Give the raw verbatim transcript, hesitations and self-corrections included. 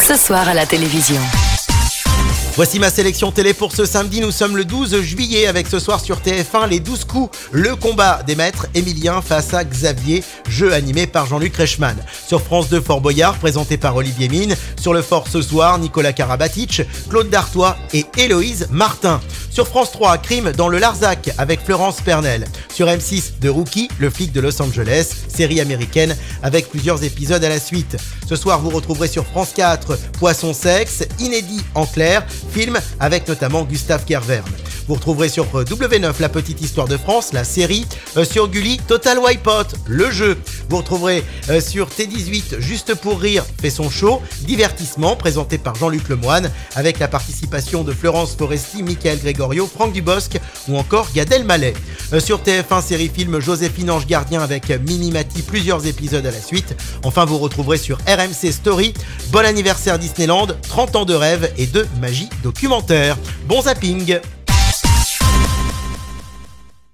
ce soir à la télévision. Voici ma sélection télé pour ce samedi, nous sommes le douze juillet avec ce soir sur T F un les douze coups, le combat des maîtres, Emilien face à Xavier, jeu animé par Jean-Luc Reichmann. Sur France deux, Fort Boyard, présenté par Olivier Mine. Sur le Fort ce soir, Nicolas Karabatic, Claude Dartois et Héloïse Martin. Sur France trois, Crime dans le Larzac avec Florence Pernel. Sur M six, The Rookie, le flic de Los Angeles, série américaine avec plusieurs épisodes à la suite. Ce soir, vous retrouverez sur France quatre, Poisson Sexe, inédit en clair, film avec notamment Gustave Kervern. Vous retrouverez sur W neuf La Petite Histoire de France, la série, euh, sur Gulli Total Wipeout, le jeu. Vous retrouverez euh, sur T dix-huit Juste pour rire fait son show, divertissement présenté par Jean-Luc Lemoyne avec la participation de Florence Foresti, Michael Gregorio, Franck Dubosc ou encore Gad Elmaleh. Euh, sur T F un série film Joséphine Ange Gardien avec Mimi Mati, plusieurs épisodes à la suite. Enfin, vous retrouverez sur R M C Story Bon anniversaire Disneyland, trente ans de rêve et de magie documentaire. Bon zapping!